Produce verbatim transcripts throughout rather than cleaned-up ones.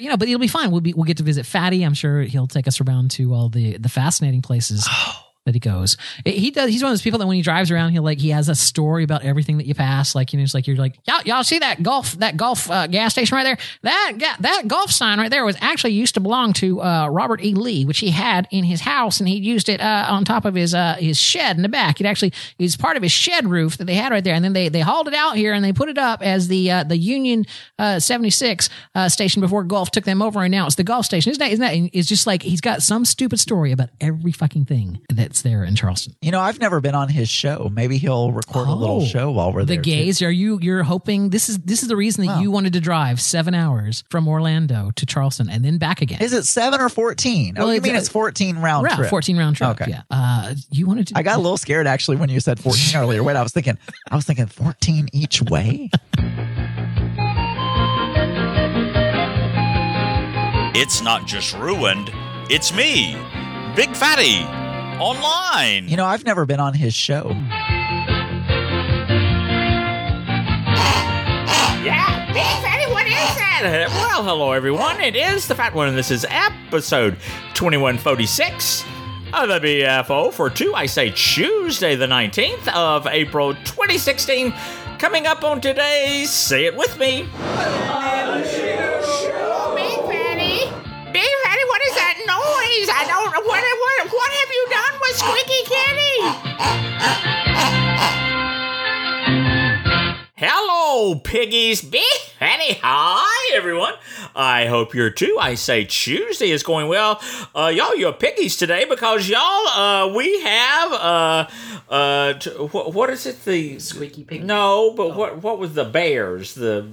You know, but it'll be fine. We'll be we'll get to visit Fatty. I'm sure he'll take us around to all the the fascinating places. Oh. That he goes. He does. He's one of those people that when he drives around, he'll like he has a story about everything that you pass. Like you know, it's like you're like, y'all, y'all see that golf that golf uh, gas station right there? That that golf sign right there was actually used to belong to uh, Robert E. Lee, which he had in his house, and he used it uh, on top of his uh, his shed in the back. It actually is part of his shed roof that they had right there, and then they they hauled it out here and they put it up as the uh, the Union uh, seventy-six uh, station before Gulf took them over, and now it's the Gulf station. Isn't that? Isn't that? It's just like he's got some stupid story about every fucking thing that there in Charleston. You know, I've never been on his show. Maybe he'll record oh, a little show while we're the there. The gays, too. Are you you're hoping this is this is the reason that wow. you wanted to drive seven hours from Orlando to Charleston and then back again? Is it seven or fourteen? Well, oh, you mean it's fourteen round yeah, trip? fourteen round trip. Okay. Yeah. Uh, you wanted to? I got a little scared actually when you said fourteen earlier. Wait, I was thinking, I was thinking fourteen each way. It's not just ruined. It's me, Big Fatty, online. You know, I've never been on his show. Yeah, Big Fatty, what is that? Well, hello, everyone. It is the Fat One, and this is episode twenty-one forty-six of the B F O for two, I say Tuesday the nineteenth of April twenty sixteen. Coming up on today's Say It With Me. I don't know. What, what, what have you done with Squeaky Kitty? Hello, piggies. Big Fatty. Hi, everyone. I hope you're too. I say Tuesday is going well. Uh, y'all, you're piggies today because y'all, uh, we have, uh, uh, t- what, what is it? The Squeaky Pig. No, but oh. what, what was the bears? The,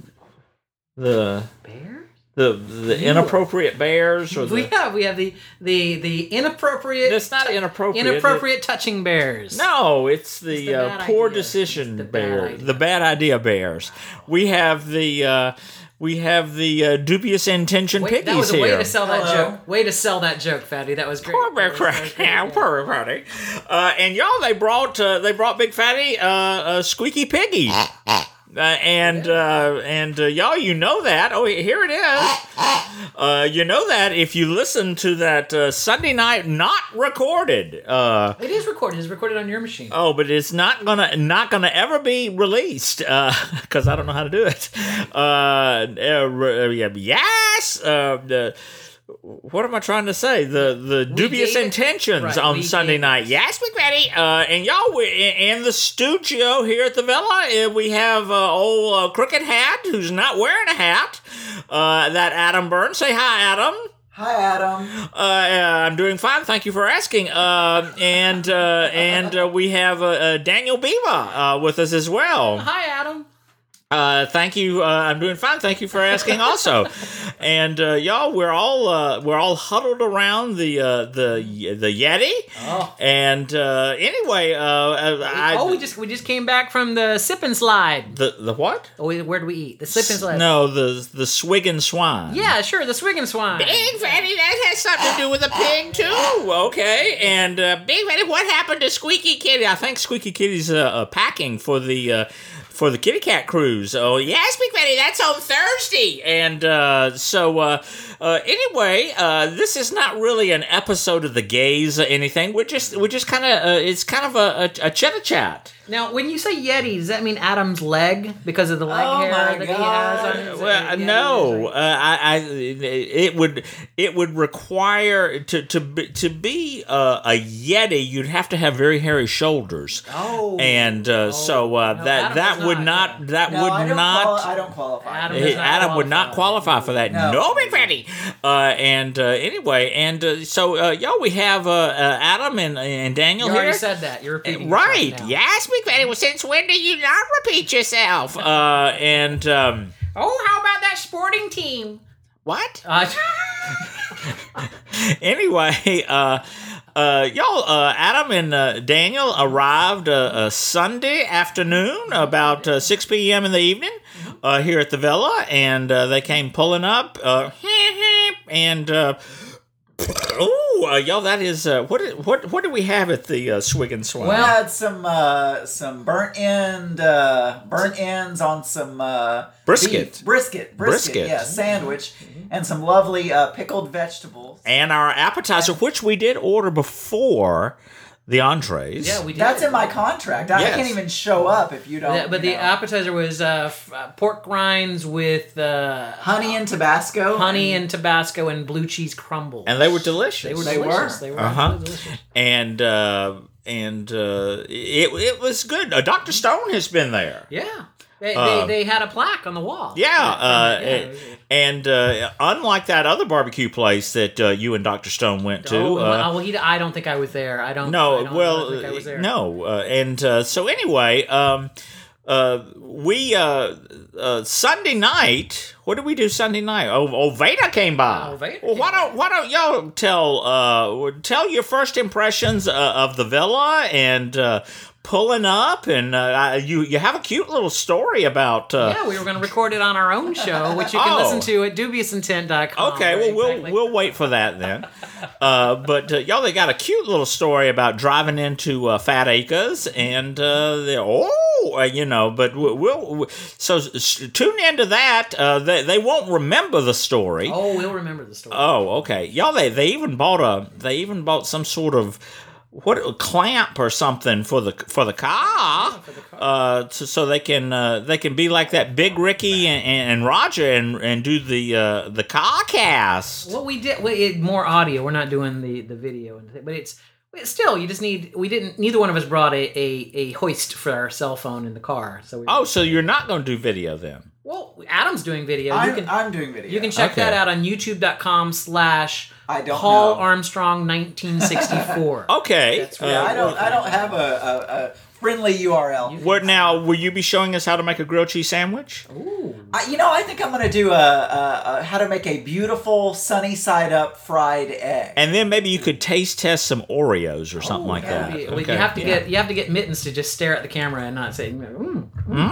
the bear? The the inappropriate bears or the we have we have the the the inappropriate it's not inappropriate inappropriate it, touching bears. No, it's the, the uh, poor idea. decision the bear, bad the bad idea bears. We have the uh, we have the uh, dubious intention Wait, piggies that was a here. way to sell that Hello. joke. Way to sell that joke, Fatty. That was great. Poor bear, yeah, poor Fatty. Uh, and y'all, they brought uh, they brought Big Fatty uh, a squeaky piggy. Uh, and uh, and uh, y'all, you know that. Oh, here it is. Uh, you know that if you listen to that uh, Sunday night, not recorded. Uh, it is recorded. It's recorded on your machine. Oh, but it's not gonna not gonna ever be released because uh, I don't know how to do it. Uh, uh, yes. Uh, the, What am I trying to say? The the we dubious intentions right, on Sunday night. It. Yes, Big Fatty. Uh, and y'all, we, in the studio here at the Villa, we have uh, old uh, Crooked Hat, who's not wearing a hat. Uh, that Adam Burns. Say hi, Adam. Hi, Adam. Uh, uh, I'm doing fine. Thank you for asking. Uh, and uh, and uh, we have uh, uh, Daniel Beaver uh, with us as well. Hi, Adam. Uh, thank you. Uh, I'm doing fine. Thank you for asking. Also, and uh, y'all, we're all uh, we're all huddled around the uh, the the Yeti. Oh. And uh, anyway, uh, I, oh, we just we just came back from the sip and slide. The the what? Oh, where did we eat? The sip and slide. No, the the swig and swine. Yeah, sure, the swig and swine. Big Fatty, that has something to do with a pig too. Okay, and uh, Big Fatty, what happened to Squeaky Kitty? I think Squeaky Kitty's uh, uh, packing for the. Uh, For the Kitty Cat Cruise. Oh, yes, Big Fatty, that's on Thursday. And uh, so, uh, uh, anyway, uh, this is not really an episode of The Gays or anything. We're just, we're just kind of, uh, it's kind of a, a, a chitter-chat. Now, when you say Yeti, does that mean Adam's leg because of the leg oh hair that God. he has on his Well, Yeti no, right? uh, I, I, it would, it would require to to be, to be uh, a Yeti. You'd have to have very hairy shoulders. Oh, and uh, oh. so uh, no, that Adam that would not, not, that no, would I not. Quali- I don't qualify. Adam, Adam, not Adam would qualify. not qualify for that. No, No. Big Fatty. Uh, and uh, anyway, and uh, so uh, y'all, we have uh, uh, Adam and and Daniel you here. already said that. You're repeating Right? yourself now. Yes, Big Fatty. Well, since when do you not repeat yourself? Uh, and um, oh, how about that sporting team? what? Uh, Anyway, uh, uh, y'all, uh, Adam and uh, Daniel arrived uh, uh, Sunday afternoon, about uh, six p.m. in the evening, uh, here at the Villa, and uh, they came pulling up, uh, and uh, ooh, uh, y'all, that is uh, what? did- What? What do we have at the uh, Swig and Swine? We had some uh, some burnt end, uh, burnt ends on some uh, Brisket. beef. brisket, brisket, Brisket. yeah, sandwich, and some lovely uh, pickled vegetables. and our appetizer, which we did order before the entrees. Yeah, we did. That's in my contract. I Yes. can't even show up if you don't. Yeah, but you the know. appetizer was uh, f- uh, pork rinds with uh, honey and Tabasco, honey and Tabasco and blue cheese crumbles. and they were delicious. They were They delicious. were. They were Uh-huh. absolutely delicious. and uh, and uh, it it was good. Uh, Doctor Stone has been there. Yeah. They, Uh, they, they had a plaque on the wall. Yeah, uh, Yeah, and, and uh, unlike that other barbecue place that uh, you and Doctor Stone went to, Oh, uh, well, he, I don't think I was there. I don't. no, I don't, well, I don't think I was there. no, uh, and uh, so anyway, um, uh, we uh, uh, Sunday night. What did we do Sunday night? Oh, oh Veda came by. Oh, Veda Well, why came don't why don't y'all tell uh, tell your first impressions uh, of the villa and uh, pulling up, and uh, you you have a cute little story about. Uh, Yeah, we were going to record it on our own show, which you can Oh. listen to at dubious intent dot com. Okay, well, we'll Exactly. we'll wait for that then. Uh, but uh, y'all, they got a cute little story about driving into uh, Fat Acres, and uh, they're oh, uh, you know. But we'll, we'll so s- tune into that. Uh, they they won't remember the story. Oh, we'll remember the story. Oh, okay, y'all. They they even bought a they even bought some sort of. What a clamp or something for the for the car, for the car. uh, to, so they can uh, they can be like that Big Ricky and, and Roger and and do the uh, the car cast. What we did, we, it, more audio. We're not doing the, the video, and th- but it's but still. You just need. We didn't. Neither one of us brought a, a, a hoist for our cell phone in the car. So we, Oh, so you're not going to do video then? well, Adam's doing video. I'm, you can I'm doing video. you can check Okay. that out on YouTube dot com slash I don't Paul know. Armstrong nineteen sixty-four. Okay. That's uh, right. I don't. I don't have a, a, a friendly U R L. What now? Will you be showing us how to make a grilled cheese sandwich? Ooh. I, you know, I think I'm gonna do a, a, a how to make a beautiful sunny side up fried egg. And then maybe you could taste test some Oreos or something like yeah. that. Yeah, well, Okay. you have to Yeah. get you have to get mittens to just stare at the camera and not say. Mm.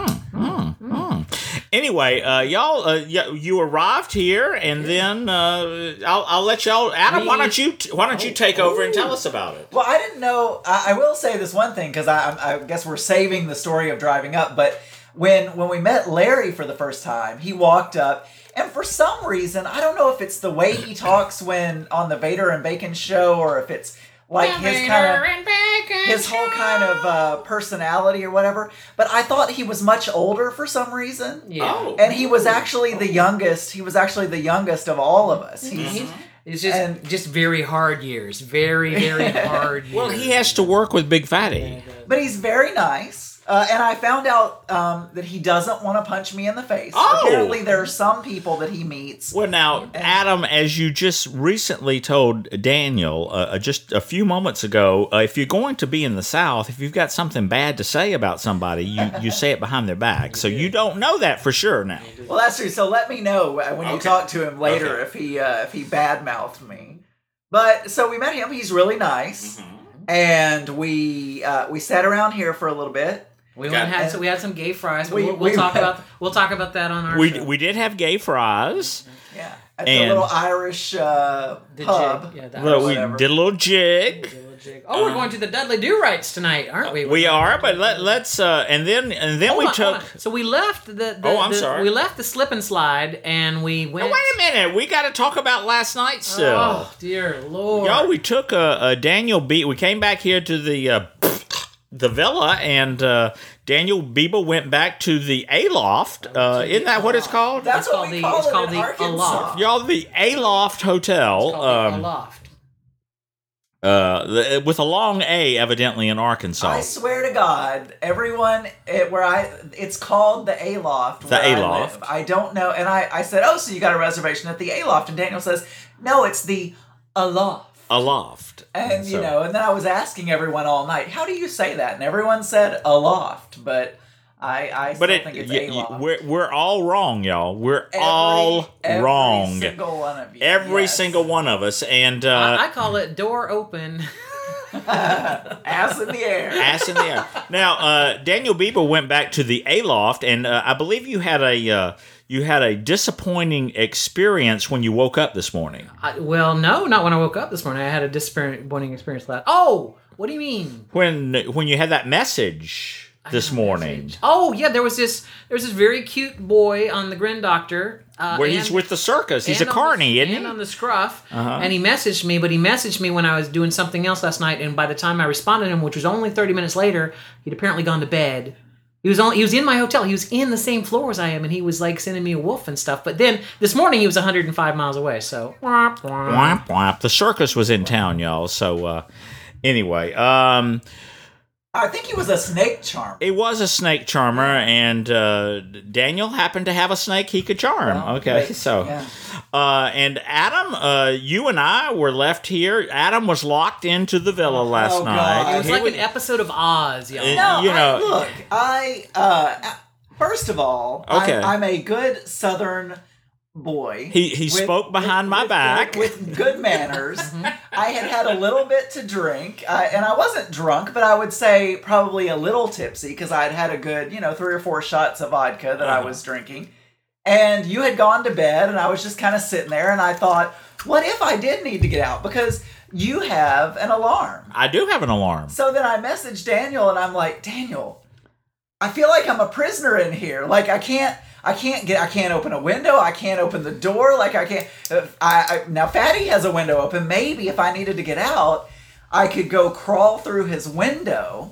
Anyway, uh, y'all, uh, y- you arrived here, and then uh, I'll, I'll let y'all. Adam, why don't you t- why don't you take over and tell us about it? Well, I didn't know. I, I will say this one thing because I, I guess we're saving the story of driving up. But when when we met Larry for the first time, he walked up, and for some reason, I don't know if it's the way he talks when on the Vader and Bacon show, or if it's like his kind of his whole kind of uh, personality or whatever. But I thought he was much older for some reason. Yeah. Oh. And he was actually the youngest. He was actually the youngest of all of us. He's, He's, it's just And- just very hard years. Very, very hard years. Well, he has to work with Big Fatty. But he's very nice. Uh, and I found out um, that he doesn't want to punch me in the face. Oh! Apparently, there are some people that he meets. Well, now, Adam, as you just recently told Daniel uh, just a few moments ago, uh, if you're going to be in the South, if you've got something bad to say about somebody, you, you say it behind their back. So you don't know that for sure now. Well, that's true. So let me know when you Okay. talk to him later Okay. if he uh, if he badmouthed me. But so we met him. He's really nice, Mm-hmm. and we uh, we sat around here for a little bit. we went and had so we had some gay fries. But We- we'll, we'll we- talk about we'll talk about that on our We, show. we did have gay fries. Yeah, at And- the little Irish uh, The pub. jig. Yeah, that Well, was- we whatever. did a little jig. Oh, we're going to the Dudley Do Rights tonight, aren't we? We are, but let, let's uh, and then and then Hold we on, took. hold on. So we left the, the Oh, I'm the- sorry. We left the slip and slide, and we went. Now, wait a minute, we got to talk about last night still. Oh dear Lord! Yo, we took a, a Daniel B. We came back here to the uh, the villa, and uh, Daniel Bieber went back to the Aloft. Uh, isn't that what it's called? That's It's what called we the- call it's it called in the Arkansas. Aloft. Y'all, the Aloft Hotel. It's called the Um, Aloft. uh, the, with a long A, evidently in Arkansas. I swear to God, everyone it, where I it's called the Aloft. The where I Aloft. live. I don't know, and I I said, oh, so you got a reservation at the Aloft? And Daniel says, no, it's the Aloft. Aloft. And So- you know, and then I was asking everyone all night, how do you say that? And everyone said Aloft, but I I still But it, think it's y- y- Aloft. we're we're all wrong, y'all. We're Every- all every wrong. Single one of you. Every yes. single one of us, and uh, I, I call it door open. Ass in the air. Ass in the air. Now, uh, Daniel Bieber went back to the Aloft, and uh, I believe you had a uh, you had a disappointing experience when you woke up this morning. I, well, no, not when I woke up this morning. I had a disappointing experience last. Oh, what do you mean? When when you had that message this morning, Message. Oh yeah, there was this there was this very cute boy on the Grin Doctor. Uh, where and, he's with the circus. He's a and on carny, the, isn't and he? on the scruff. Uh-huh. And he messaged me, but he messaged me when I was doing something else last night. And by the time I responded to him, which was only thirty minutes later, he'd apparently gone to bed. He was only, he was in my hotel. He was in the same floor as I am, and he was like sending me a wolf and stuff. But then this morning he was one hundred five miles away. So womp, womp. Womp, womp. The circus was in town, y'all. So uh, anyway, um, I think he was a snake charmer. it was a snake charmer, and uh, Daniel happened to have a snake he could charm. Well, okay, great. so Yeah. uh, and Adam, uh, you and I were left here. Adam was locked into the villa last Oh, night. God. It was He like would- an episode of Oz, y'all. It- No, you I- know- look, I uh, first of all, Okay. I'm, I'm a good Southern boy. He- he with- spoke behind my with back. good- with good manners. I had had a little bit to drink, uh, and I wasn't drunk, but I would say probably a little tipsy because I'd had a good, you know, three or four shots of vodka that I Uh-huh. was drinking. And you had gone to bed, and I was just kind of sitting there, and I thought, what if I did need to get out? Because you have an alarm. I do have an alarm. So then I messaged Daniel, and I'm like, Daniel, I feel like I'm a prisoner in here. Like I can't, I can't get, I can't open a window. I can't open the door. Like I can't. I, I now Fatty has a window open. Maybe if I needed to get out, I could go crawl through his window.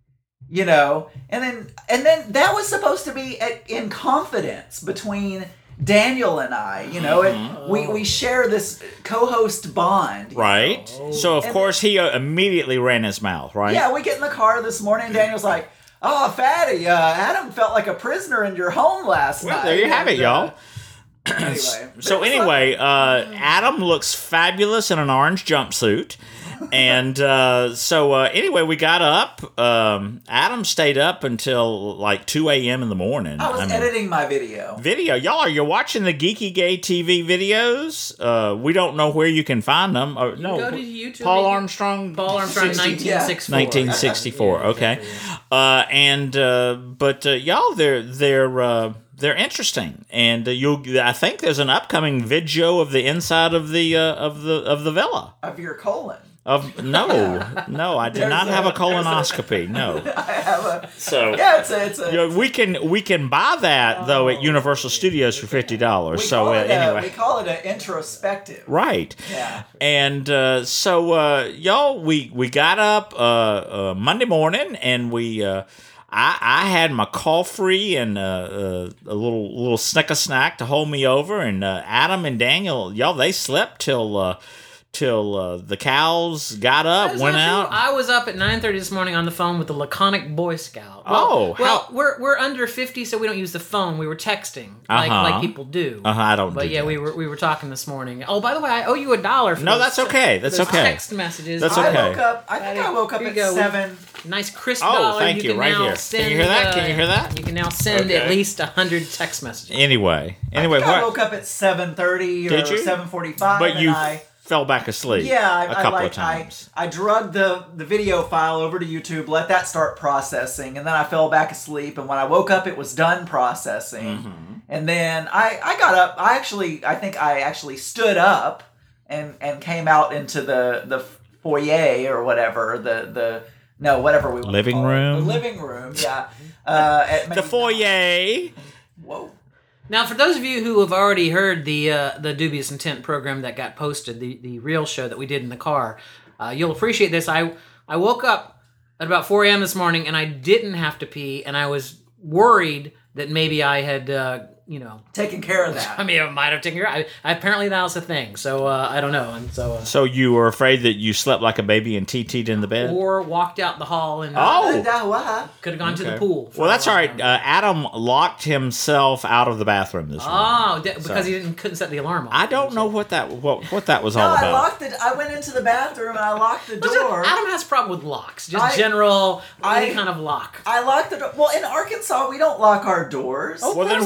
You know, and then and then that was supposed to be at, in confidence between Daniel and I. You know, and we we share this co-host bond. you Right. know. So of And- course he uh, immediately ran his mouth. Right. Yeah, we get in the car this morning. Daniel's like, "Oh, Fatty, uh, Adam felt like a prisoner in your home last Well, night." there you have it, And, uh, y'all. Anyway, So But it's anyway, uh, Adam looks fabulous in an orange jumpsuit, and uh, so uh, anyway, we got up. Um, Adam stayed up until like two a.m. in the morning. I was mean, editing my video. video, y'all. You're watching the Geeky Gay T V videos. Uh, we don't know where you can find them. Uh, no, go to YouTube. Paul Armstrong. Paul Armstrong, sixty nineteen sixty-four. nineteen sixty-four. Okay, uh, and uh, but uh, y'all, they're they're uh, they're interesting, and uh, you'll. I think there's an upcoming video of the inside of the uh, of the of the villa. Of your colon. Of no, no, I did There's not a- have a there's a- colonoscopy. No, I have a. so. Yeah, it's a. It's a You know, we can we can buy that though at Universal Studios for fifty dollars. we So call uh, it a, anyway, we call it an introspective. right. Yeah. And uh, so, uh, y'all, we we got up uh, uh, Monday morning, and we uh, I I had my coffee and uh, uh, a little little snicker snack to hold me over, and uh, Adam and Daniel, y'all, they slept till uh, till uh, the cows got up, That's went not out. true. I was up at nine thirty this morning on the phone with the laconic Boy Scout. Oh, well, how- we're we're under fifty, so we don't use the phone. We were texting like Uh-huh. like people do. Uh-huh, I don't. But do yeah, that. we were we were talking this morning. Oh, by the way, I owe you a dollar. For No, those that's okay. That's those okay. Text messages. That's I okay. woke up. I think I woke up Here at you go. seven. Nice crisp Oh, dollar. thank you, can right now here. Can you Send, hear that? uh, Can you hear that? You can now send Okay. at least a hundred text messages. Anyway, anyway, I, think I what? woke up at seven thirty or Did you? seven forty-five. But and you I, fell back asleep. Yeah, I, a I couple like of times. I, I drugged the the video file over to YouTube, let that start processing, and then I fell back asleep. And when I woke up, it was done processing. Mm-hmm. And then I I got up. I actually I think I actually stood up and and came out into the the foyer or whatever the the no whatever we want to Living call it. room? the living room yeah uh, at the maybe- foyer. Whoa. Now, for those of you who have already heard the uh, the Dubious Intent program that got posted, the, the real show that we did in the car, uh, you'll appreciate this. I I woke up at about four a.m. this morning, and I didn't have to pee, and I was worried that maybe I had, uh, you know, Taking care of that. I mean, I might have taken care. I, apparently, that was a thing. So uh, I don't know, and so uh, So you were afraid that you slept like a baby and T T'd in the bed? or walked out the hall and Oh! Uh, could have gone to the Okay. pool. for Well, that's a all long right. time. Uh, Adam locked himself out of the bathroom this morning. Oh, d- because he didn't couldn't set the alarm off. I don't know what that what, what that was No, all I about. locked it. I went into the bathroom and I locked the Listen, door. Adam has a problem with locks. Just I- general, any I- kind of lock. I locked the door. Well, in Arkansas, we don't lock our doors. Oh, Well, then course why not. did you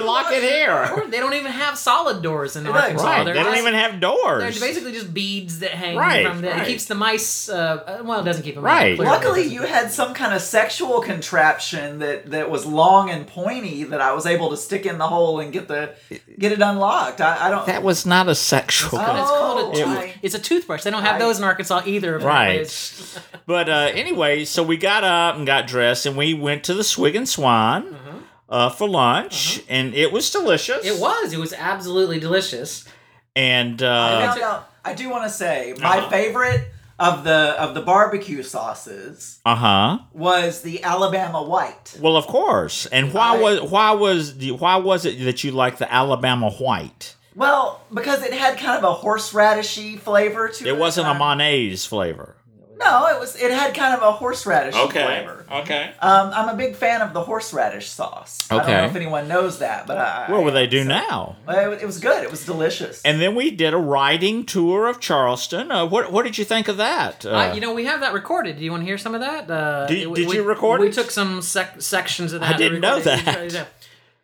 you lock it here? Or they don't even have solid doors in Right. Arkansas. Right. They're They don't just- even have They're doors. basically just beads that hang Right, from the. right. It keeps the mice. Uh, well, it doesn't keep them Right. Clearly. Luckily, you had some kind of sexual contraption that, that was long and pointy that I was able to stick in the hole and get the get it unlocked. I, I don't. That was not a sexual. It's called a Oh, tooth. I- It's a toothbrush. They don't have I- those in Arkansas either. Right. It's- But uh, anyway, so we got up and got dressed, and we went to the Swig and Swan uh, for lunch, and it was delicious. It was. It was absolutely delicious. And I uh, found out. I do want to say my Uh-huh. favorite of the of the barbecue sauces uh huh. was the Alabama White. Well, of course. And why I- was why was the, why was it that you liked the Alabama White? Well, because it had kind of a horseradishy flavor to it. It wasn't a Um, mayonnaise flavor. No, it was. It had kind of a horseradish flavor. Okay. Um, I'm a big fan of the horseradish sauce. I don't Okay. know if anyone knows that, but I. What will I- they do so- now? Well, it, it was good. It was delicious. And then we did a riding tour of Charleston. Uh, what what did you think of that? Uh, Uh, you know, we have that recorded. Do you want to hear some of that? Uh, Did- we- did we- you record We it? took some sec- sections of I that. and didn't know recorded it. that.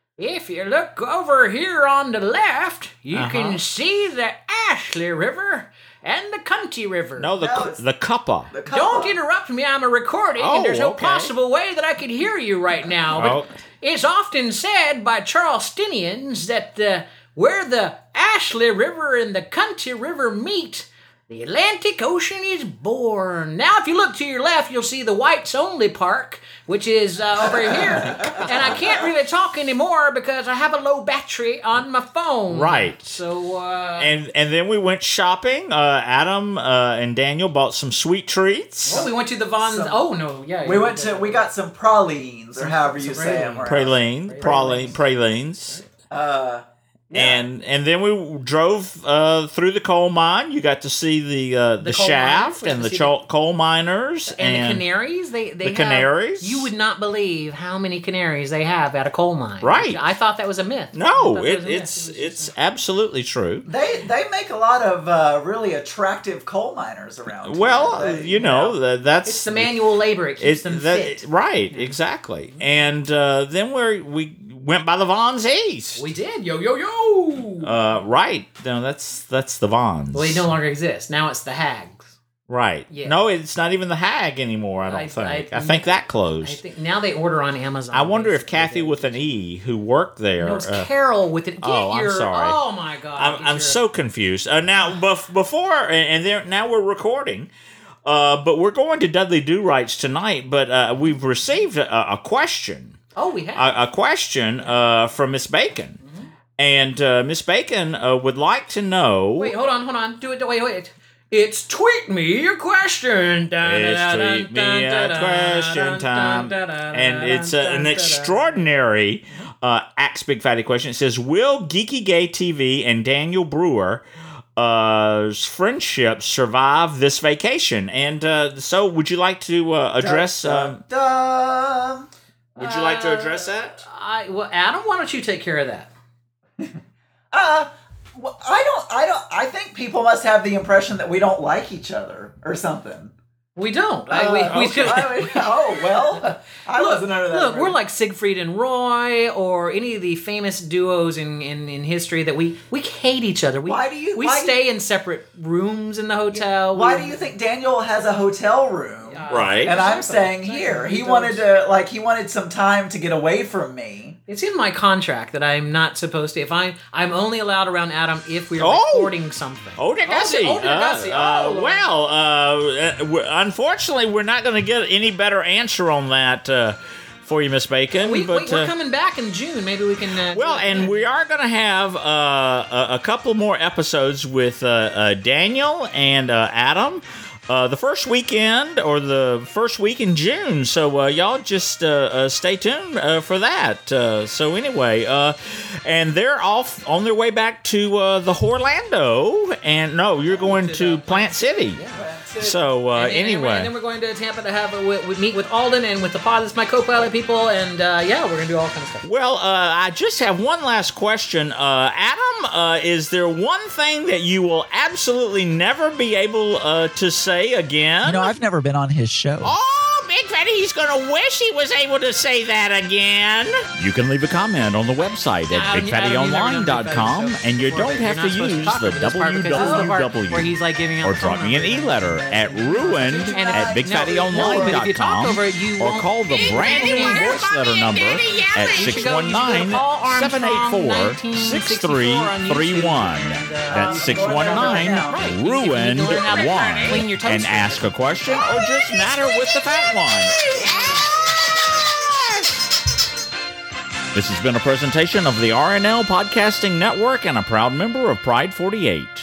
If you look over here on the left, you Uh-huh. can see the Ashley River and the Cunty River. no, the No, cu- it's- the cuppa. The Don't couple- interrupt me. I'm a recording, Oh, and there's no okay. possible way that I could hear you right now. But Oh. it's often said by Charlestonians that uh, where the Ashley River and the Cunty River meet, the Atlantic Ocean is born. Now, if you look to your left, you'll see the Whites Only Park, which is uh, over here. And I can't really talk anymore because I have a low battery on my phone. Right. So, uh, And and then we went shopping. Uh, Adam uh, and Daniel bought some sweet treats. well, we went to the Von. Some- oh no, yeah. We went to. We got some pralines, or however you some say them. Praline, praline, pralines. Uh, And and then we drove uh, through the coal mine. You got to see the uh, the, coal shaft miners. We got and to the see cho- coal miners And, the canaries, they, they The have, canaries? You would not believe how many canaries they have at a coal mine. Right. I thought that was a myth. I No, thought that it, was a myth. it's It was it's just- absolutely true. they they make a lot of uh, really attractive coal miners around. here. Well, They- you know that that's it's the manual labor. It keeps It's them that, fit. right, exactly. And uh, then we we went by the Vons East. We did. Yo, yo, yo. Uh, right. No, that's that's the Vons. well, they no longer exist. Now it's the Hags. Right. Yeah. No, it's not even the Hag anymore. I don't I- think. I, I- think that I closed. think now they order on Amazon. I wonder if basically. Kathy with an E, who worked there. No, it's uh, Carol with it. Get oh, I'm your, sorry. Oh my God. I'm, Get I'm your- so confused. Uh, now, bef- before and, and there, now we're recording, uh, but we're going to Dudley Do Rights tonight. But uh, we've received a, a question. Oh, we have. a, a question uh, from Miss Bacon, and uh, Miss Bacon uh, would like to know. Wait, hold on, hold on. Do it. Wait, wait. It's tweet me your question. It's tweet me a question time, and it's uh, an extraordinary uh, Axe Big Fatty question. It says, "Will Geeky Gay T V and Daniel Brewer?" Uh, friendship survive this vacation, and uh, so would you like to uh, address? Um, Dun, dun. would you like to address that? I well, Adam, why don't you take care of that? Uh, well, I don't. I don't. I think people must have the impression that we don't like each other or something. We don't. Uh, I, we, we okay. do. I mean, oh well, I wasn't under that. Look, we're impression. like Siegfried and Roy, or any of the famous duos in, in, in history that we, we hate each other. We, Why do you- We why do stay in separate rooms in the hotel. Why We- do you think Daniel has a hotel room? Uh, Right. And I'm Exactly. staying here. Exactly. He wanted to, like, he wanted some time to get away from me. It's in my contract that I'm not supposed to. If I I'm only allowed around Adam if we're Oh! recording something. Oh, Degassi. Oh, Degassi. Uh, uh, Oh. well, uh, w- unfortunately, we're not going to get any better answer on that uh, for you, Miss Bacon. we, but we, we're uh, coming back in June. Maybe we can. Uh, well, and we are going to have uh, a, a couple more episodes with uh, uh, Daniel and uh, Adam. Uh, the first weekend or the first week in June. So uh, y'all just uh, uh, stay tuned uh, for that. Uh, so anyway, uh, and they're off on their way back to uh, the Orlando. And no, you're going to Plant City. So uh, And then- anyway. and then we're going to Tampa to have a, we, we meet with Alden and with the pod. That's my co-pilot people, and uh, yeah, we're gonna do all kinds of stuff. Well, uh, I just have one last question. Uh, Adam, uh, is there one thing that you will absolutely never be able uh, to say again? You know, I've never been on his show. Oh, Big Fatty, he's gonna wish he was able to say that again. You can leave a comment on the website at I big don't- I fatty don't use that online on dot com, Big Fatty and you Show don't before, have but to you're not supposed to use talk the over this part because this is the part www where he's like giving out or the drop phone me an number. e-letter at ruined And if- at big fatty no, online but dot if you talk com over it, you or won't- call the brand new Daddy, voice Mommy letter and number Daddy yelling. at You should six go- one you should nine, go Paul seven eight four, Armstrong, six three three one. That's six one nine, ruined learn how to one. clean your And toaster. ask a question or just matter with the fat one. This has been a presentation of the R N L Podcasting Network and a proud member of Pride forty-eight.